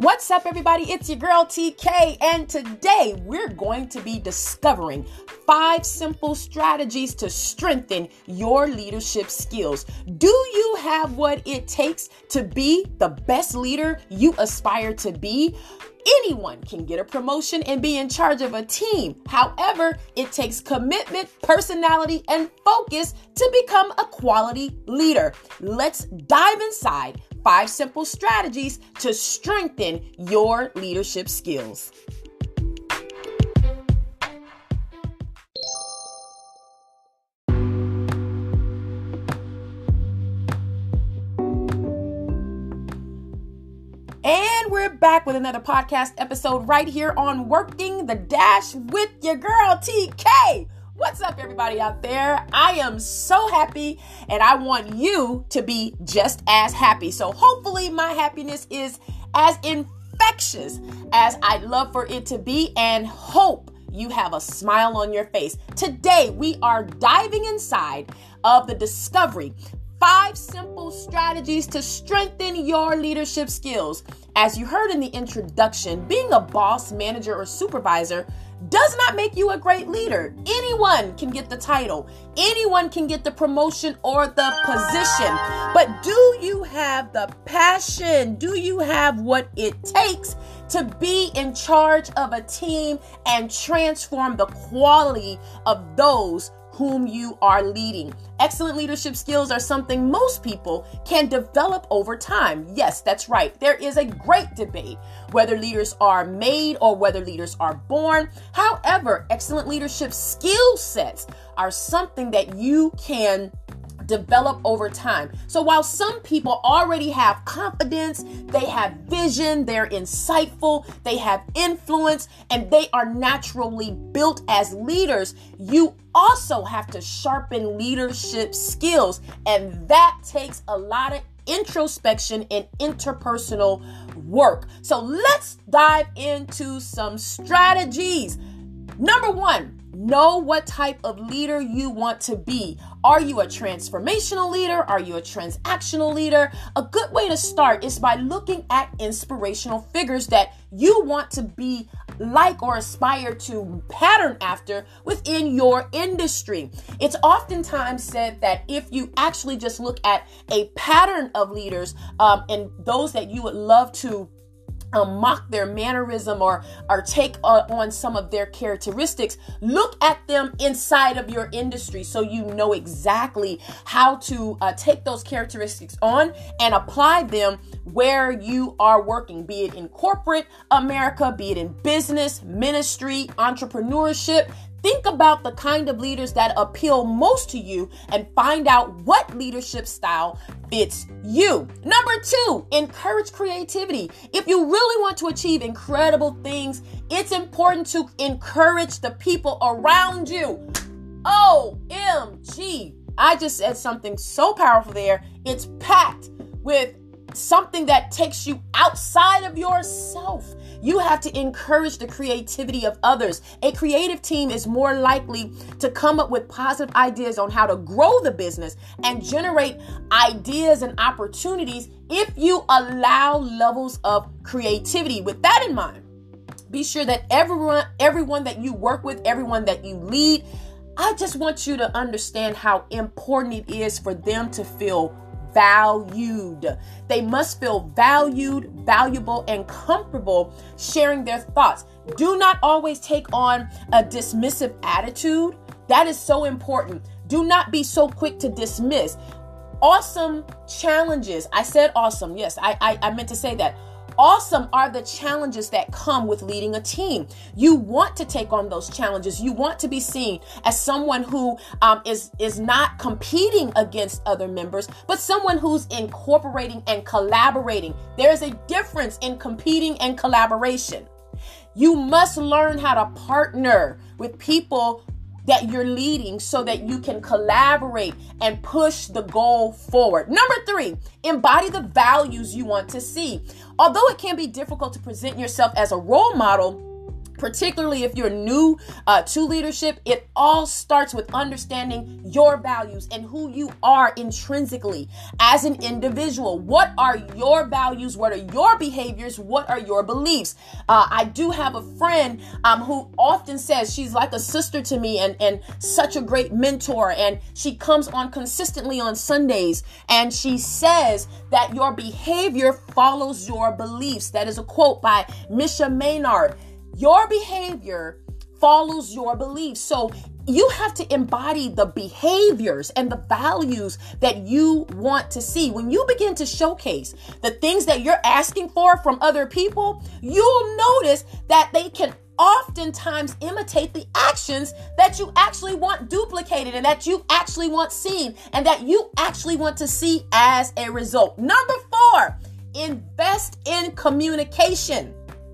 What's up, everybody? It's your girl TK, and today we're going to be discovering 5 simple strategies to strengthen your leadership skills. Do you have what it takes to be the best leader you aspire to be? Anyone can get a promotion and be in charge of a team. However, it takes commitment, personality, and focus to become a quality leader. Let's dive inside 5 simple strategies to strengthen your leadership skills. And we're back with another podcast episode right here on Working the Dash with your girl TK. What's up, everybody out there? I am so happy, and I want you to be just as happy. So hopefully my happiness is as infectious as I'd love for it to be, and hope you have a smile on your face. Today, we are diving inside of the discovery 5 simple strategies to strengthen your leadership skills. As you heard in the introduction, being a boss, manager, or supervisor does not make you a great leader. Anyone can get the title. Anyone can get the promotion or the position. But do you have the passion? Do you have what it takes to be in charge of a team and transform the quality of those whom you are leading? Excellent leadership skills are something most people can develop over time. Yes, that's right. There is a great debate whether leaders are made or whether leaders are born. However, excellent leadership skill sets are something that you can develop over time. So while some people already have confidence, they have vision, they're insightful, they have influence, and they are naturally built as leaders, you also have to sharpen leadership skills. And that takes a lot of introspection and interpersonal work. So let's dive into some strategies. Number 1, know what type of leader you want to be. Are you a transformational leader? Are you a transactional leader? A good way to start is by looking at inspirational figures that you want to be like or aspire to pattern after within your industry. It's oftentimes said that if you actually just look at a pattern of leaders and those that you would love to mock their mannerism or take on some of their characteristics, look at them inside of your industry so you know exactly how to take those characteristics on and apply them where you are working, be it in corporate America, be it in business, ministry, entrepreneurship. Think about the kind of leaders that appeal most to you and find out what leadership style fits you. Number 2, encourage creativity. If you really want to achieve incredible things, it's important to encourage the people around you. OMG. I just said something so powerful there. It's packed with something that takes you outside of yourself. You have to encourage the creativity of others. A creative team is more likely to come up with positive ideas on how to grow the business and generate ideas and opportunities if you allow levels of creativity. With that in mind, be sure that everyone that you work with, everyone that you lead, I just want you to understand how important it is for them to feel valued. They must feel valued, valuable, and comfortable sharing their thoughts. Do not always take on a dismissive attitude. That is so important. Do not be so quick to dismiss. Awesome challenges. I said awesome. Yes, I meant to say that. Awesome are the challenges that come with leading a team. You want to take on those challenges. You want to be seen as someone who is not competing against other members, but someone who's incorporating and collaborating. There's a difference in competing and collaboration. You must learn how to partner with people that you're leading so that you can collaborate and push the goal forward. Number 3, embody the values you want to see. Although it can be difficult to present yourself as a role model, particularly if you're new to leadership, it all starts with understanding your values and who you are intrinsically as an individual. What are your values? What are your behaviors? What are your beliefs? I do have a friend who often says she's like a sister to me and such a great mentor. And she comes on consistently on Sundays and she says that your behavior follows your beliefs. That is a quote by Misha Maynard. Your behavior follows your beliefs. So you have to embody the behaviors and the values that you want to see. When you begin to showcase the things that you're asking for from other people, you'll notice that they can oftentimes imitate the actions that you actually want duplicated and that you actually want seen and that you actually want to see as a result. Number 4, invest in communication.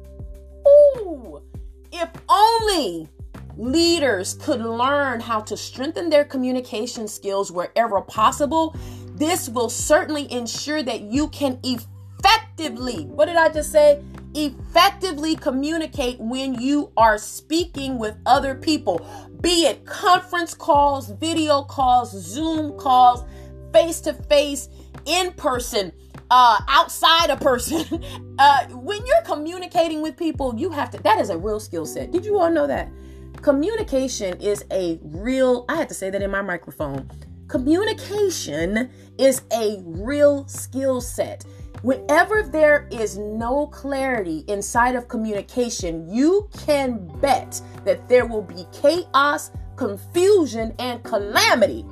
Ooh, if only leaders could learn how to strengthen their communication skills wherever possible, this will certainly ensure that you can effectively, what did I just say? Effectively communicate when you are speaking with other people, be it conference calls, video calls, Zoom calls, face-to-face, in person, outside a person. When you're communicating with people, that is a real skill set. Did you all know that? Communication is I had to say that in my microphone. Communication is a real skill set. Whenever there is no clarity inside of communication, you can bet that there will be chaos, confusion, and calamity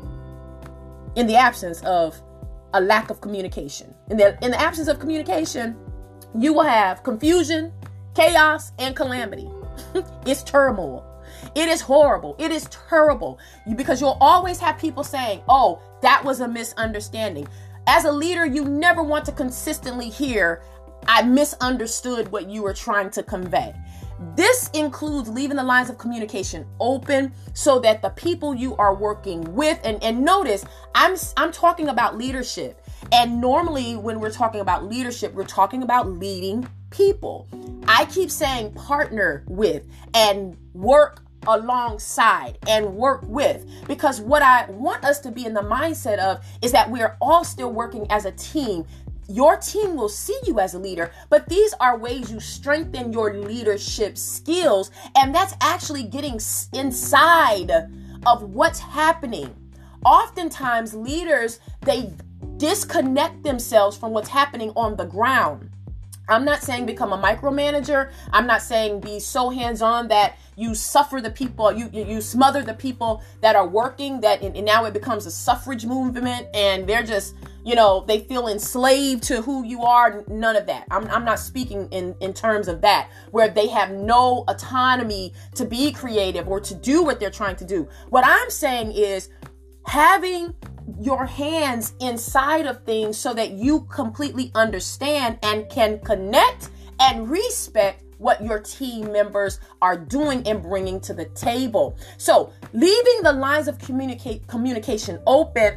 in the absence of a lack of communication. In the absence of communication, you will have confusion, chaos, and calamity. It's turmoil. It is horrible. It is terrible because you'll always have people saying, oh, that was a misunderstanding. As a leader, you never want to consistently hear, I misunderstood what you were trying to convey. This includes leaving the lines of communication open so that the people you are working with, and notice, I'm talking about leadership. And normally when we're talking about leadership, we're talking about leading people. I keep saying partner with and work alongside and work with, because what I want us to be in the mindset of is that we are all still working as a team. Your team will see you as a leader, but these are ways you strengthen your leadership skills, and that's actually getting inside of what's happening. Oftentimes leaders, they disconnect themselves from what's happening on the ground. I'm not saying become a micromanager. I'm not saying be so hands-on that you suffer the people, you smother the people that are working, and now it becomes a suffrage movement and they're just, they feel enslaved to who you are. None of that. I'm not speaking in terms of that, where they have no autonomy to be creative or to do what they're trying to do. What I'm saying is having your hands inside of things so that you completely understand and can connect and respect what your team members are doing and bringing to the table. So leaving the lines of communication open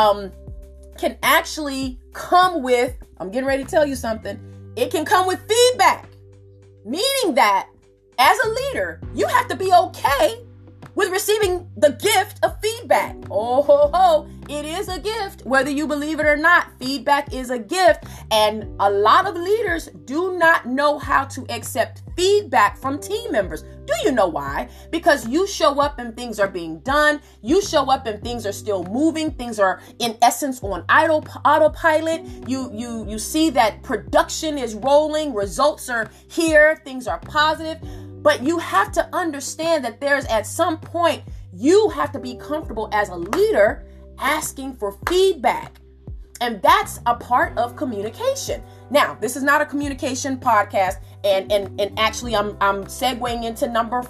can actually come with, I'm getting ready to tell you something, it can come with feedback, meaning that as a leader, you have to be okay with receiving the gift of feedback. Oh, ho, ho. It is a gift. Whether you believe it or not, feedback is a gift. And a lot of leaders do not know how to accept feedback from team members. Do you know why? Because you show up and things are being done. You show up and things are still moving. Things are in essence on autopilot. You see that production is rolling. Results are here. Things are positive. But you have to understand that there's at some point, you have to be comfortable as a leader asking for feedback. And that's a part of communication. Now, this is not a communication podcast. And actually, I'm segueing into number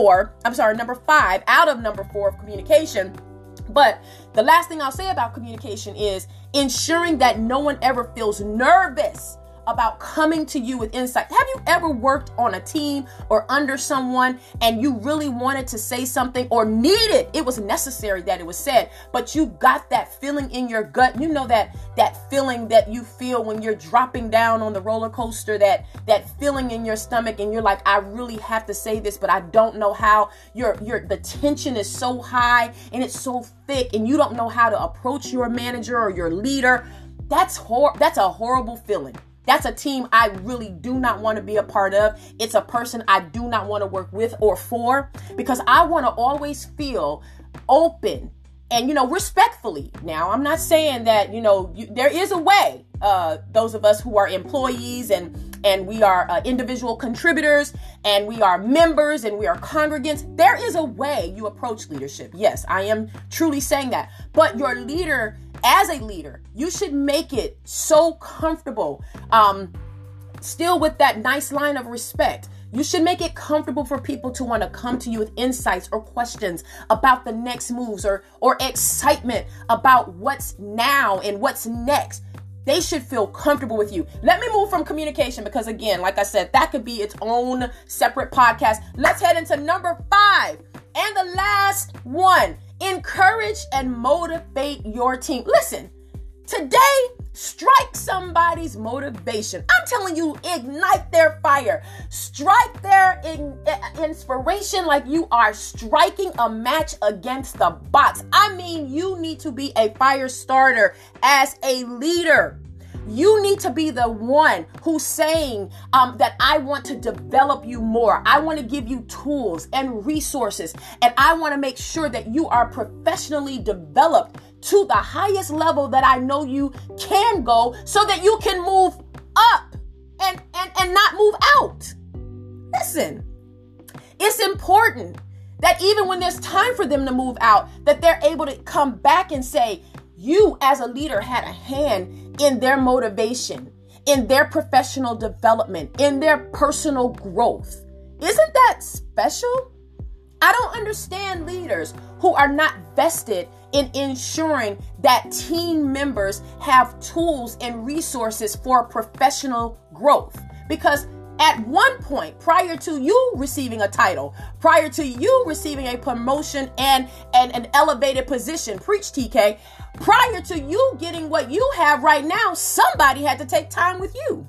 5 out of number 4 of communication. But the last thing I'll say about communication is ensuring that no one ever feels nervous about coming to you with insight. Have you ever worked on a team or under someone and you really wanted to say something or needed, it was necessary that it was said, but you got that feeling in your gut, that that feeling that you feel when you're dropping down on the roller coaster, that feeling in your stomach, and you're like, I really have to say this, but I don't know how. The tension is so high and it's so thick, and you don't know how to approach your manager or your leader. That's a horrible feeling. That's a team I really do not want to be a part of. It's a person I do not want to work with or for, because I want to always feel open and, respectfully. Now, I'm not saying that, there is a way, those of us who are employees and we are individual contributors and we are members and we are congregants. There is a way you approach leadership. Yes, I am truly saying that. But your leader, as a leader, you should make it so comfortable, still with that nice line of respect. You should make it comfortable for people to want to come to you with insights or questions about the next moves or excitement about what's now and what's next. They should feel comfortable with you. Let me move from communication, because again, like I said, that could be its own separate podcast. Let's head into number 5 and the last one. Encourage and motivate your team. Listen, today, strike somebody's motivation. I'm telling you, ignite their fire. Strike their inspiration like you are striking a match against the box. I mean, you need to be a fire starter as a leader. You need to be the one who's saying that I want to develop you more. I want to give you tools and resources, and I want to make sure that you are professionally developed to the highest level that I know you can go, so that you can move up and not move out. Listen, it's important that even when there's time for them to move out, that they're able to come back and say, you as a leader had a hand in their motivation, in their professional development, in their personal growth. Isn't that special? I don't understand leaders who are not vested in ensuring that team members have tools and resources for professional growth. Because at one point, prior to you receiving a title, prior to you receiving a promotion and an elevated position, preach TK, prior to you getting what you have right now, somebody had to take time with you.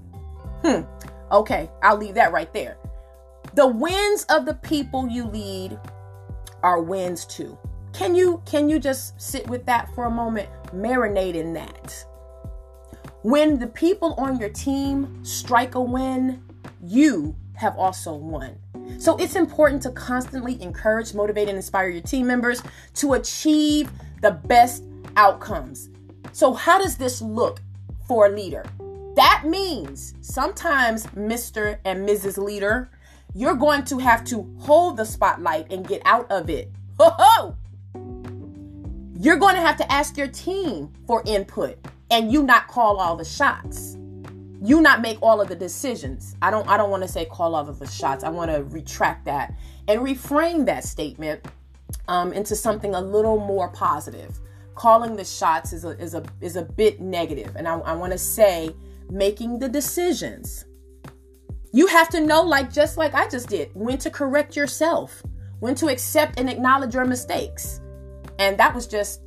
Okay, I'll leave that right there. The wins of the people you lead are wins too. Can you just sit with that for a moment? Marinate in that. When the people on your team strike a win, you have also won. So it's important to constantly encourage, motivate, and inspire your team members to achieve the best outcomes. So how does this look for a leader? That means sometimes, Mr. and Mrs. Leader, you're going to have to hold the spotlight and get out of it. Ho-ho! You're going to have to ask your team for input, and you not call all the shots. You not make all of the decisions. I don't want to say call all of the shots. I want to retract that and reframe that statement into something a little more positive. Calling the shots is a bit negative, and I want to say making the decisions. You have to know, just like I just did, when to correct yourself, when to accept and acknowledge your mistakes. And that was just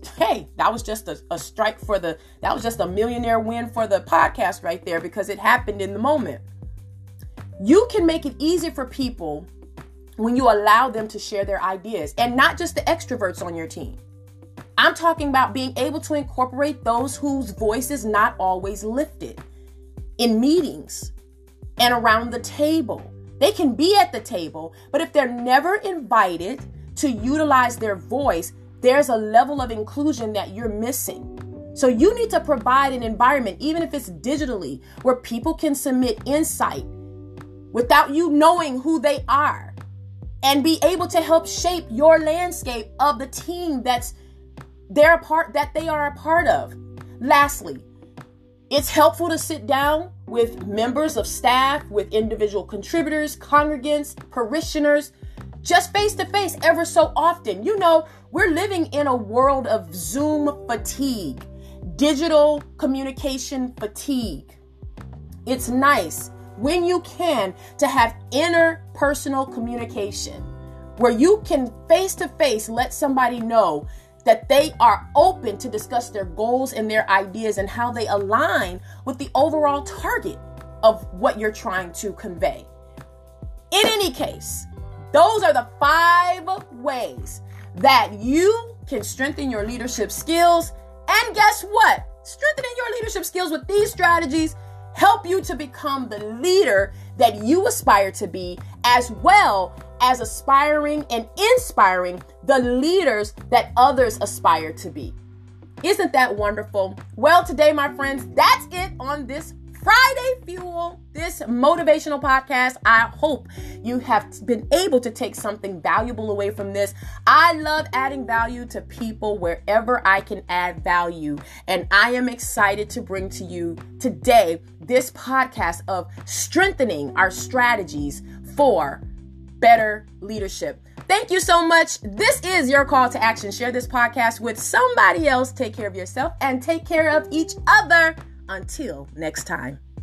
a strike that was just a millionaire win for the podcast right there, because it happened in the moment. You can make it easier for people when you allow them to share their ideas, and not just the extroverts on your team. I'm talking about being able to incorporate those whose voice is not always lifted in meetings and around the table. They can be at the table, but if they're never invited to utilize their voice, there's a level of inclusion that you're missing. So you need to provide an environment, even if it's digitally, where people can submit insight without you knowing who they are, and be able to help shape your landscape of the team that they are a part of. Lastly, it's helpful to sit down with members of staff, with individual contributors, congregants, parishioners, just face to face ever so often. We're living in a world of Zoom fatigue, digital communication fatigue. It's nice when you can to have interpersonal communication where you can face to face let somebody know that they are open to discuss their goals and their ideas and how they align with the overall target of what you're trying to convey. In any case, those are the 5 ways that you can strengthen your leadership skills. And guess what? Strengthening your leadership skills with these strategies help you to become the leader that you aspire to be, as well as aspiring and inspiring the leaders that others aspire to be. Isn't that wonderful? Well, today, my friends, that's it on this Friday Fuel, this motivational podcast. I hope you have been able to take something valuable away from this. I love adding value to people wherever I can add value. And I am excited to bring to you today this podcast of strengthening our strategies for better leadership. Thank you so much. This is your call to action. Share this podcast with somebody else. Take care of yourself and take care of each other. Until next time.